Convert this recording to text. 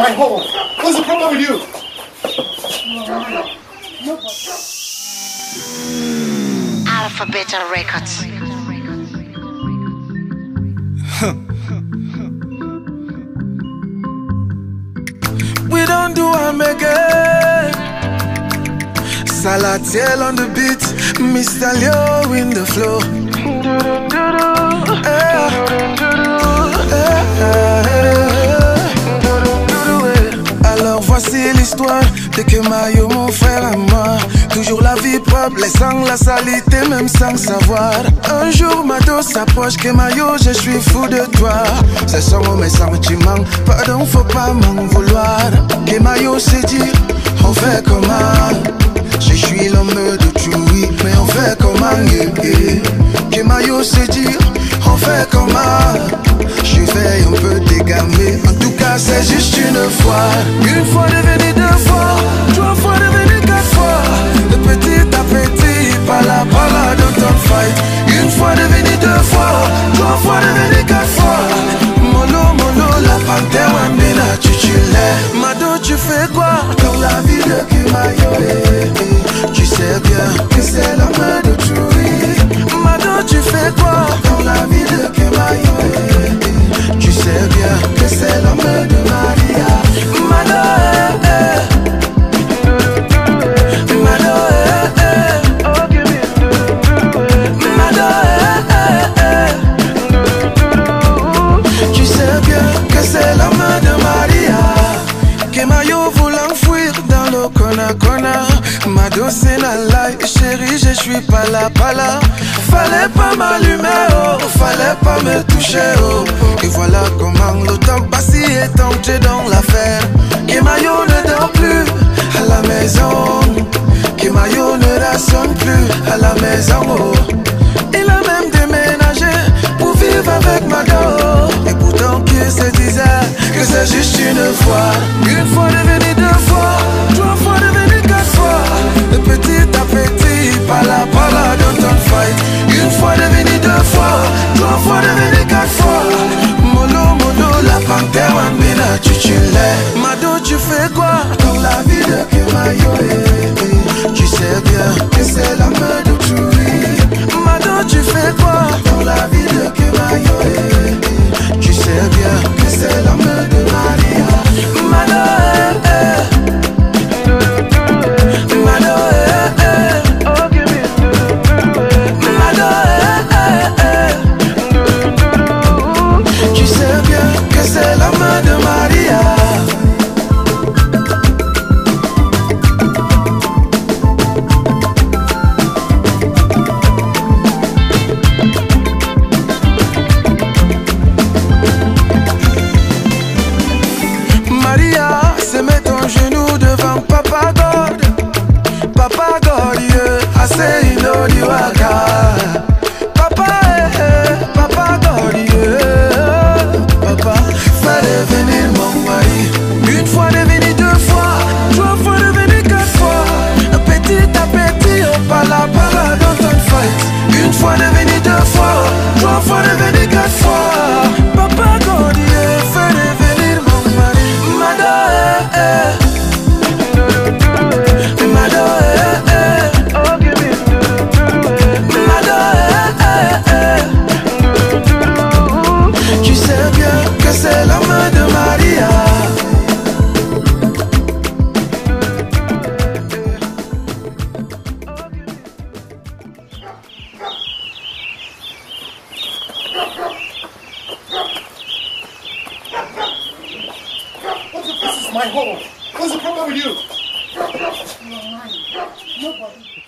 my home. What's the problem with you? Alphabet Records. We don't do am again. Salatiel on the beat, Mr. Leo in the flow. Alors voici l'histoire de Kemayo, mon frère à moi. Toujours la vie propre, laissant la saleté même sans savoir. Un jour ma dose s'approche, Kemayo, je suis fou de toi. Ce sont mes sentiments, pardon, faut pas m'en vouloir. Kemayo s'est dit, on fait comment? Je suis l'homme de Chewy, mais on fait comment? Kemayo s'est dit, on fait comment? Je vais un peu dégamer. En tout cas c'est juste une fois. Une fois devenu deux fois, trois fois devenu quatre fois. De petit à petit, pala pala don't fight. Une fois devenu deux fois, trois fois devenu quatre fois. Mono mono la panthère wambina chuchule. Mado tu fais quoi dans la vie de Kemayo? Tu sais bien que c'est l'homme de Chewy. Mado tu fais quoi dans la vie de Kemayo? Tu sais bien que c'est l'homme de Maria. Mado Mado tu sais bien que c'est l'homme de Maria. Kemayo voulait enfouir dans le kona. Mado c'est la lie, chérie je suis pas là. Fallait pas m'allumer, oh, fallait pas me toucher, oh. Et voilà comment le temps passe est entré dans l'affaire. Kemayo ne dort plus à la maison. Kemayo ne rationne plus à la maison, oh. Il a même déménagé pour vivre avec Mado. Et pourtant qu'il se disait que c'est juste une fois. Une fois devenu deux fois, trois fois devenu quatre fois. De petit à petit, pala pala don't fight. Une fois devenu deux fois, trois fois devenu quatre fois. Mono mono la panthère wambina chuchule. Mado tu fais quoi dans la vie de Kemayo? Tu sais bien que c'est l'homme de Chewy. Mado tu fais quoi dans la vie de Kemayo? Tu sais bien que c'est l'homme de Maria. Mado tu sais bien que c'est l'homme de Maria. Maria, se met ton genou devant Papa God. Papa God, yeah, assez inodiwaka. Papa God, yeah. Papa, fallait venir mon mari. Une fois devenu deux fois, trois fois devenu quatre fois. Petit à petit, oh pala pala don't fight. Une fois devenu deux fois, trois fois devenu quatre fois. Papa God, yeah, fallait venir mon mari. Mado tu sais bien que c'est l'homme de Maria. This is my home. What's the problem with you? Nobody.